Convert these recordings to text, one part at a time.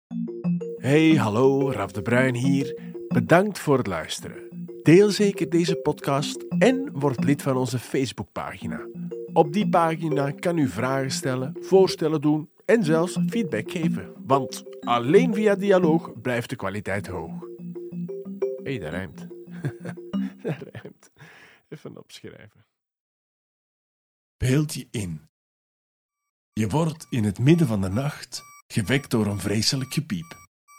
Hey, hallo, Raf de Bruin hier. Bedankt voor het luisteren. Deel zeker deze podcast en word lid van onze Facebookpagina. Op die pagina kan u vragen stellen, voorstellen doen en zelfs feedback geven. Want alleen via dialoog blijft de kwaliteit hoog. Hé, dat rijmt. Dat rijmt. Even opschrijven. Beeld je in. Je wordt in het midden van de nacht gewekt door een vreselijk gepiep.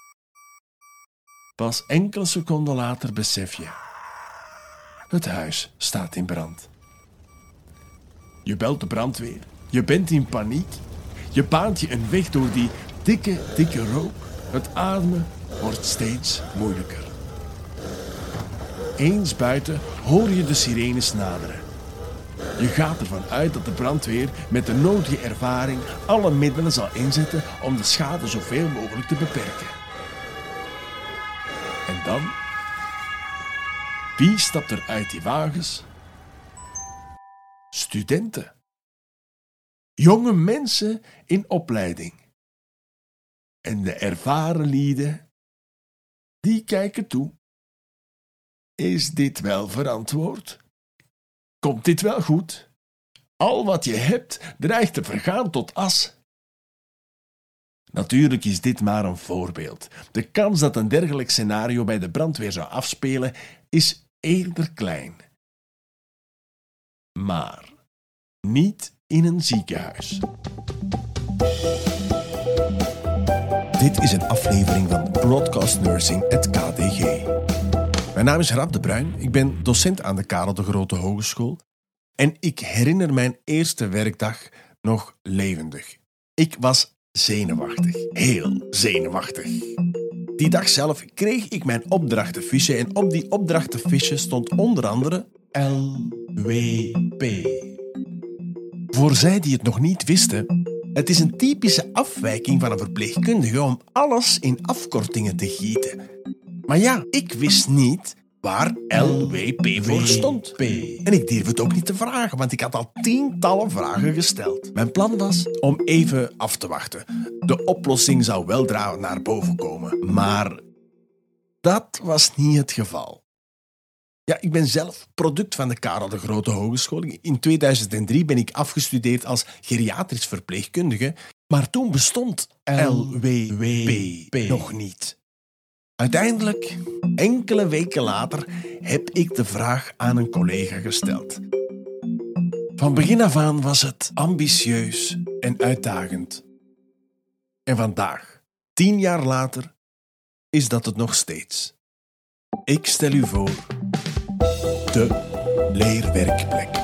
Pas enkele seconden later besef je. Het huis staat in brand. Je belt de brandweer. Je bent in paniek. Je baant je een weg door die dikke rook. Het ademen wordt steeds moeilijker. Eens buiten hoor je de sirenes naderen. Je gaat ervan uit dat de brandweer met de nodige ervaring alle middelen zal inzetten om de schade zoveel mogelijk te beperken. En dan? Wie stapt er uit die wagens? Studenten. Jonge mensen in opleiding. En de ervaren lieden, die kijken toe. Is dit wel verantwoord? Komt dit wel goed? Al wat je hebt dreigt te vergaan tot as. Natuurlijk is dit maar een voorbeeld. De kans dat een dergelijk scenario bij de brandweer zou afspelen is eerder klein. Maar niet in een ziekenhuis. Dit is een aflevering van Broadcast Nursing at KDG. Mijn naam is Raf de Bruin, ik ben docent aan de Karel de Grote Hogeschool en ik herinner mijn eerste werkdag nog levendig. Ik was zenuwachtig, heel zenuwachtig. Die dag zelf kreeg ik mijn opdrachtenfiche en op die opdrachtenfiche stond onder andere LWP. Voor zij die het nog niet wisten, het is een typische afwijking van een verpleegkundige om alles in afkortingen te gieten. Maar ja, ik wist niet waar LWP voor stond. En ik durfde het ook niet te vragen, want ik had al tientallen vragen gesteld. Mijn plan was om even af te wachten. De oplossing zou weldra naar boven komen. Maar dat was niet het geval. Ja, ik ben zelf product van de Karel de Grote Hogeschool. In 2003 ben ik afgestudeerd als geriatrisch verpleegkundige, maar toen bestond LWP nog niet. Uiteindelijk, enkele weken later, heb ik de vraag aan een collega gesteld. Van begin af aan was het ambitieus en uitdagend. En vandaag, 10 jaar later, is dat het nog steeds. Ik stel u voor de leerwerkplek.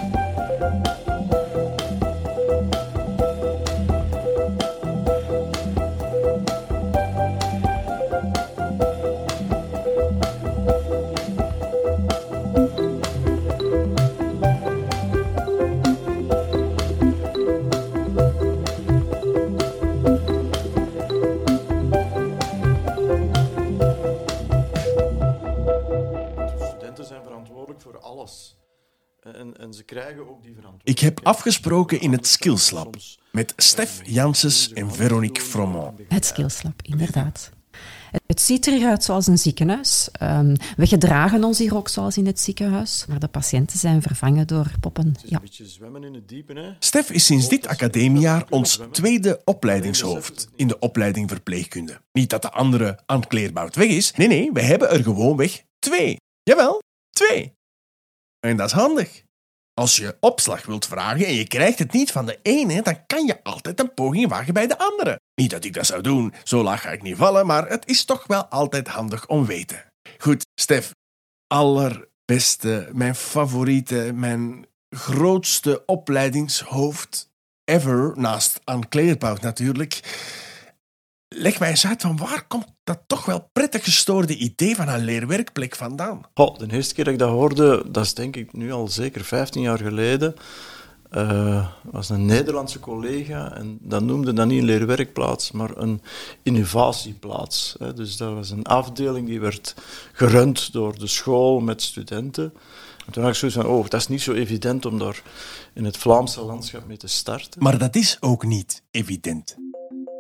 Voor alles. En ze krijgen ook die verantwoordelijkheid. Ik heb afgesproken in het Skills Lab met Stef Janssens en Veronique Fromont. Het Skills Lab, inderdaad. Het ziet eruit zoals een ziekenhuis. We gedragen ons hier ook zoals in het ziekenhuis, maar de patiënten zijn vervangen door poppen. Het is een beetje zwemmen in het diepe, hè? Stef is sinds dit academiejaar ons tweede opleidingshoofd in de opleiding verpleegkunde. Niet dat de andere aan Kleerbout weg is. Nee, we hebben er gewoonweg 2. Jawel, 2. En dat is handig. Als je opslag wilt vragen en je krijgt het niet van de ene, dan kan je altijd een poging wagen bij de andere. Niet dat ik dat zou doen, zo laag ga ik niet vallen, maar het is toch wel altijd handig om weten. Goed, Stef, allerbeste, mijn favoriete, mijn grootste opleidingshoofd ever, naast Anne Kleerbout natuurlijk. Leg mij eens uit, van waar komt dat toch wel prettig gestoorde idee van een leerwerkplek vandaan? De eerste keer dat ik dat hoorde, dat is denk ik nu al zeker 15 jaar geleden, was een Nederlandse collega en dat noemde dan niet een leerwerkplaats, maar een innovatieplaats. Dus dat was een afdeling die werd gerund door de school met studenten. En toen had ik zoiets van, dat is niet zo evident om daar in het Vlaamse landschap mee te starten. Maar dat is ook niet evident.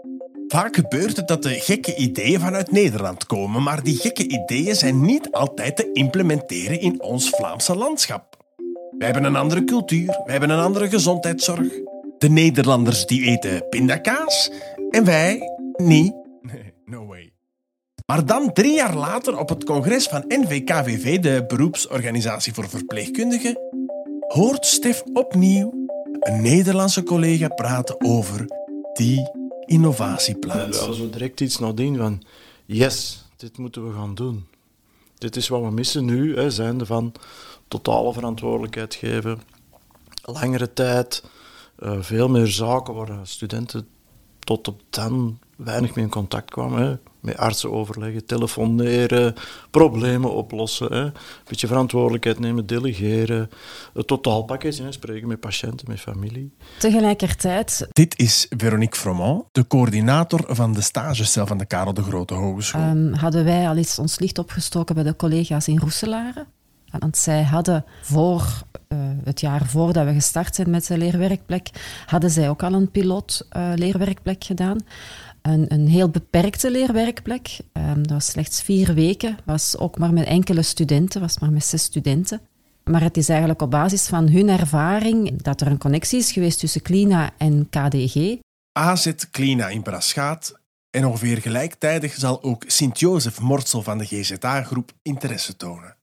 Vaak gebeurt het dat de gekke ideeën vanuit Nederland komen, maar die gekke ideeën zijn niet altijd te implementeren in ons Vlaamse landschap. Wij hebben een andere cultuur, wij hebben een andere gezondheidszorg. De Nederlanders die eten pindakaas en wij niet. Nee, no way. Maar dan 3 jaar later op het congres van NVKVV, de beroepsorganisatie voor verpleegkundigen, hoort Stef opnieuw een Nederlandse collega praten over die innovatieplaats. We hadden zo direct iets nadien van, yes, dit moeten we gaan doen. Dit is wat we missen nu, zijnde van totale verantwoordelijkheid geven, langere tijd, veel meer zaken waar studenten tot op dan weinig mee in contact kwamen. Hè. Met artsen overleggen, telefoneren, problemen oplossen. Een beetje verantwoordelijkheid nemen, delegeren. Het totaalpakket, spreken met patiënten, met familie. Tegelijkertijd... Dit is Veronique Froment, de coördinator van de stagecel van de Karel de Grote Hogeschool. Hadden wij al eens ons licht opgestoken bij de collega's in Roeselare. Want zij hadden het jaar voordat we gestart zijn met de leerwerkplek, hadden zij ook al een piloot leerwerkplek gedaan. Een heel beperkte leerwerkplek. Dat was slechts 4 weken. Was ook maar met enkele studenten, was maar met 6 studenten. Maar het is eigenlijk op basis van hun ervaring dat er een connectie is geweest tussen Clina en KDG. AZ Clina in Braschaat. En ongeveer gelijktijdig zal ook Sint-Jozef Mortsel van de GZA-groep interesse tonen.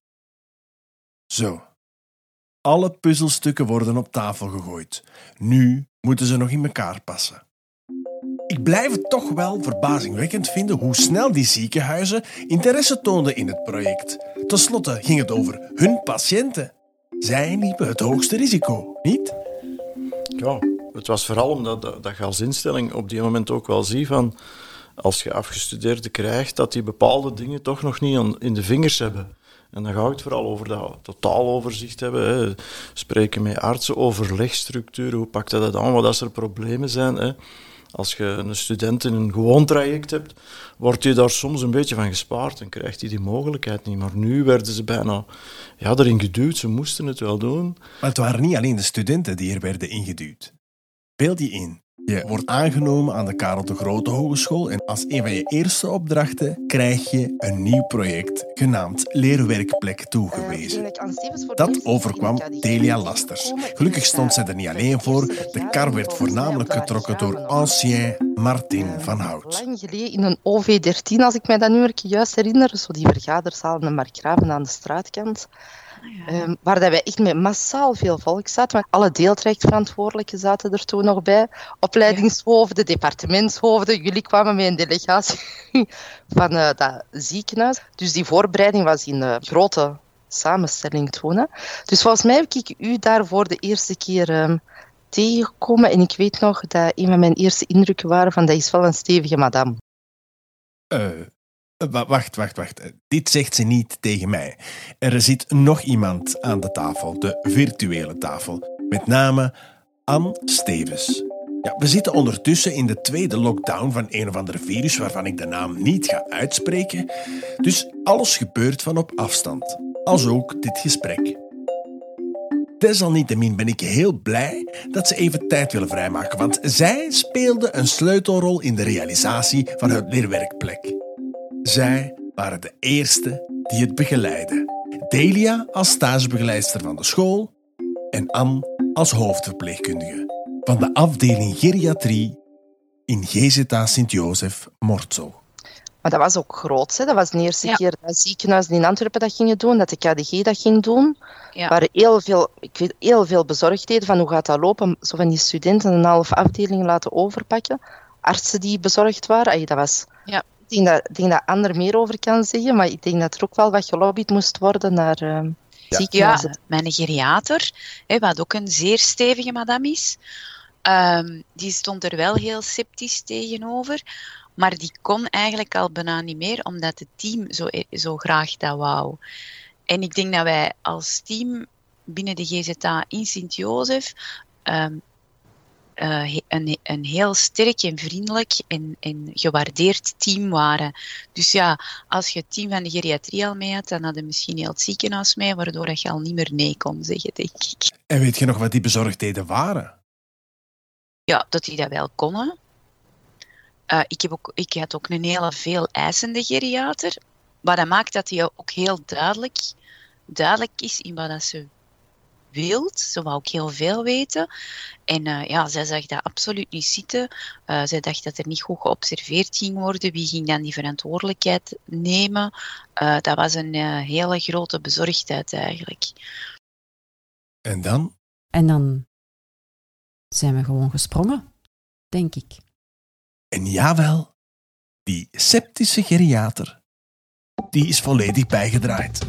Zo. Alle puzzelstukken worden op tafel gegooid. Nu moeten ze nog in elkaar passen. Ik blijf het toch wel verbazingwekkend vinden hoe snel die ziekenhuizen interesse toonden in het project. Ten slotte ging het over hun patiënten. Zij liepen het hoogste risico, niet? Ja, het was vooral omdat dat je als instelling op die moment ook wel ziet van als je afgestudeerden krijgt, dat die bepaalde dingen toch nog niet in de vingers hebben. En dan gaat het vooral over dat totaaloverzicht hebben. Hè. Spreken met artsen, overlegstructuren, hoe pakt dat aan, wat als er problemen zijn. Hè. Als je een student in een gewoon traject hebt, wordt je daar soms een beetje van gespaard en krijgt hij die mogelijkheid niet. Maar nu werden ze bijna erin geduwd, ze moesten het wel doen. Maar het waren niet alleen de studenten die er werden ingeduwd. Beeld je in. Je wordt aangenomen aan de Karel de Grote Hogeschool en als een van je eerste opdrachten krijg je een nieuw project genaamd Leerwerkplek toegewezen. Dat overkwam Delia Lasters. Gelukkig stond zij er niet alleen voor. De kar werd voornamelijk getrokken door ancien Martin van Hout. Lang geleden in een OV13, als ik mij dat nummer juist herinner, zo die vergaderzaal in Markgraven aan de straatkant. Waar dat wij echt met massaal veel volk zaten. Want alle deeltrajectverantwoordelijken zaten er toen nog bij. Opleidingshoofden, departementshoofden. Jullie kwamen met een delegatie van dat ziekenhuis. Dus die voorbereiding was in grote samenstelling toen. Hè. Dus volgens mij heb ik u daar voor de eerste keer tegengekomen. En ik weet nog dat een van mijn eerste indrukken waren van dat is wel een stevige madame. Wacht. Dit zegt ze niet tegen mij. Er zit nog iemand aan de tafel, de virtuele tafel. Met name Anne Stevens. Ja, we zitten ondertussen in de tweede lockdown van een of ander virus waarvan ik de naam niet ga uitspreken. Dus alles gebeurt van op afstand. Als ook dit gesprek. Desalniettemin ben ik heel blij dat ze even tijd willen vrijmaken, want zij speelde een sleutelrol in de realisatie van het leerwerkplek. Zij waren de eerste die het begeleidden. Delia als stagebegeleidster van de school en Anne als hoofdverpleegkundige van de afdeling geriatrie in GZA Sint-Jozef Mortsel. Maar dat was ook groot. Hè? Dat was de eerste keer dat ziekenhuizen in Antwerpen dat gingen doen, dat de KDG dat ging doen. Er waren heel veel bezorgdheden van hoe gaat dat lopen. Zo van die studenten een half afdeling laten overpakken. Artsen die bezorgd waren. Dat was... Ja. Ik denk dat Anne er meer over kan zeggen, maar ik denk dat er ook wel wat gelobbyd moest worden naar ziekenhuizen. Ja, mijn geriater, wat ook een zeer stevige madame is, die stond er wel heel sceptisch tegenover, maar die kon eigenlijk al bijna niet meer, omdat het team zo graag dat wou. En ik denk dat wij als team binnen de GZA in Sint-Jozef een heel sterk en vriendelijk en gewaardeerd team waren. Dus ja, als je het team van de geriatrie al mee had, dan hadden misschien heel het ziekenhuis mee, waardoor dat je al niet meer nee kon zeggen, denk ik. En weet je nog wat die bezorgdheden waren? Ja, dat die dat wel konden. Ik had ook een hele veel eisende geriater, wat dat maakt dat hij ook heel duidelijk is in wat dat ze wilt. Ze wou ook heel veel weten. En zij zag dat absoluut niet zitten. Zij dacht dat er niet goed geobserveerd ging worden. Wie ging dan die verantwoordelijkheid nemen? Dat was een hele grote bezorgdheid eigenlijk. En dan? En dan zijn we gewoon gesprongen, denk ik. En jawel, die septische geriater, die is volledig bijgedraaid.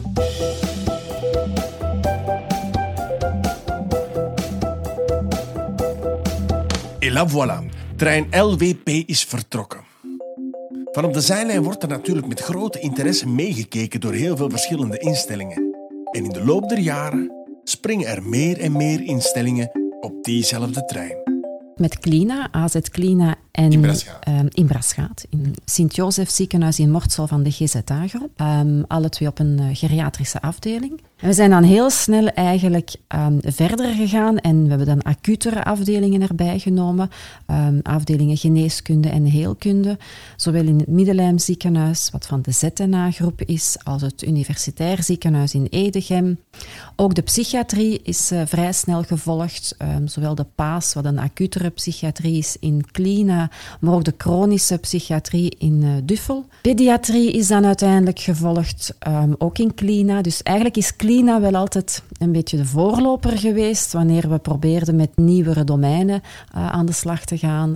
Et la voilà, trein LWP is vertrokken. Van op de zijlijn wordt er natuurlijk met grote interesse meegekeken door heel veel verschillende instellingen. En in de loop der jaren springen er meer en meer instellingen op diezelfde trein. Met Klina, AZ Klina en in Braschaat, in Sint-Josef ziekenhuis in Mortsel van de GZA-groep. Alle twee op een geriatrische afdeling. En we zijn dan heel snel eigenlijk verder gegaan en we hebben dan acutere afdelingen erbij genomen. Afdelingen geneeskunde en heelkunde. Zowel in het Middelheim ziekenhuis, wat van de ZNA-groep is, als het Universitair ziekenhuis in Edegem. Ook de psychiatrie is vrij snel gevolgd. Zowel de PAAS, wat een acutere psychiatrie is in Klina, maar ook de chronische psychiatrie in Duffel. Pediatrie is dan uiteindelijk gevolgd, ook in Klina. Dus eigenlijk is Klina wel altijd een beetje de voorloper geweest wanneer we probeerden met nieuwere domeinen aan de slag te gaan.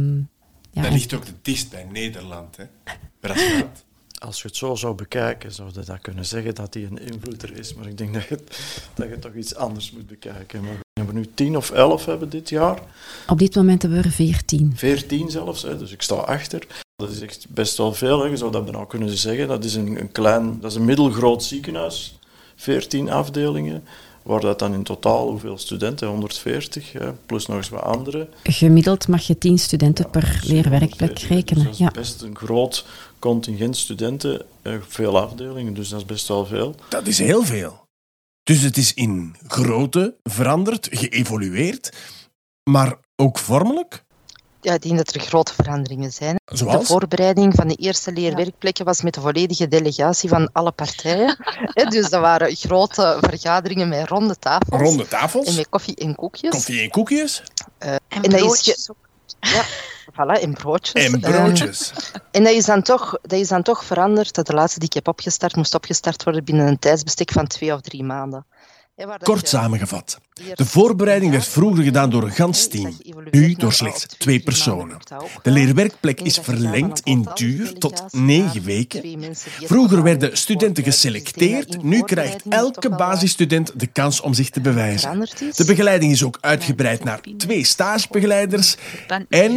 Dat ligt ook het dichtst bij Nederland, hè? Braschaat. Als je het zo zou bekijken, zou je dat kunnen zeggen dat hij een invloeder is. Maar ik denk dat je toch iets anders moet bekijken. Maar we hebben nu 10 of 11 dit jaar. Op dit moment hebben we er 14. 14 zelfs, hè, dus ik sta achter. Dat is echt best wel veel, hè. Je zou dat bijna kunnen zeggen. Dat is dat is een middelgroot ziekenhuis. 14 afdelingen. Waar dat dan in totaal, hoeveel studenten? 140, plus nog eens wat andere. Gemiddeld mag je 10 studenten per leerwerkplek rekenen. Dus dat is best een groot contingent studenten, veel afdelingen, dus dat is best wel veel. Dat is heel veel. Dus het is in grootte veranderd, geëvolueerd, maar ook vormelijk? Ja, ik denk dat er grote veranderingen zijn. Zoals? De voorbereiding van de eerste leerwerkplekken was met de volledige delegatie van alle partijen. Dus dat waren grote vergaderingen met ronde tafels. Ronde tafels? En met koffie en koekjes. Koffie en koekjes? En broodjes ook. Ja, voilà, en broodjes. En broodjes. En dat is dan toch veranderd. Dat de laatste die ik heb opgestart, moest opgestart worden binnen een tijdsbestek van 2 of 3 maanden. Kort samengevat. De voorbereiding werd vroeger gedaan door een gans team, nu door slechts 2 personen. De leerwerkplek is verlengd in duur tot 9 weken. Vroeger werden studenten geselecteerd, nu krijgt elke basisstudent de kans om zich te bewijzen. De begeleiding is ook uitgebreid naar 2 stagebegeleiders en...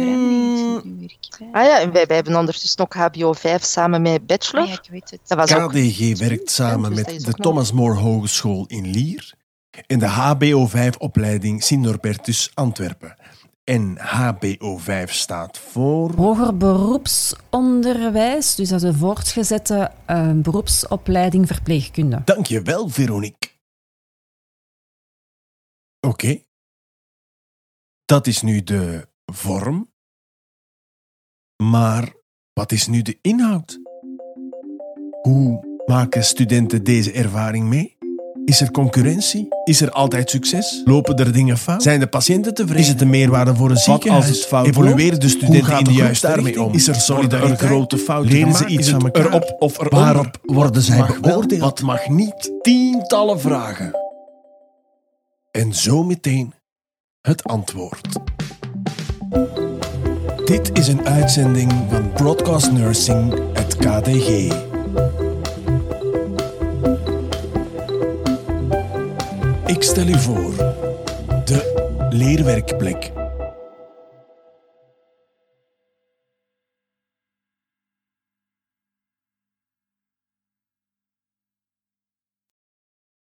en wij hebben ondertussen ook HBO 5 samen met Bachelor. Ik weet het. Dat was ook... KDG werkt samen met de Thomas More Hogeschool in Lier en de HBO5-opleiding Sint-Norbertus Antwerpen. En HBO5 staat voor... Hoger beroepsonderwijs, dus dat is een voortgezette beroepsopleiding verpleegkunde. Dank je wel, Veronique. Oké. Dat is nu de vorm. Maar wat is nu de inhoud? Hoe maken studenten deze ervaring mee? Is er concurrentie? Is er altijd succes? Lopen er dingen fout? Zijn de patiënten tevreden? Is het een meerwaarde voor een ziekenhuis? Als het fout Evolueren de studenten in de juiste richting? Is er solidariteit? Grote fouten leren ze iets van elkaar? Erop of eronder? Waarop worden zij beoordeeld? Wat mag niet? Tientallen vragen. En zo meteen het antwoord. Dit is een uitzending van Broadcast Nursing, het KDG. Ik stel u voor de leerwerkplek.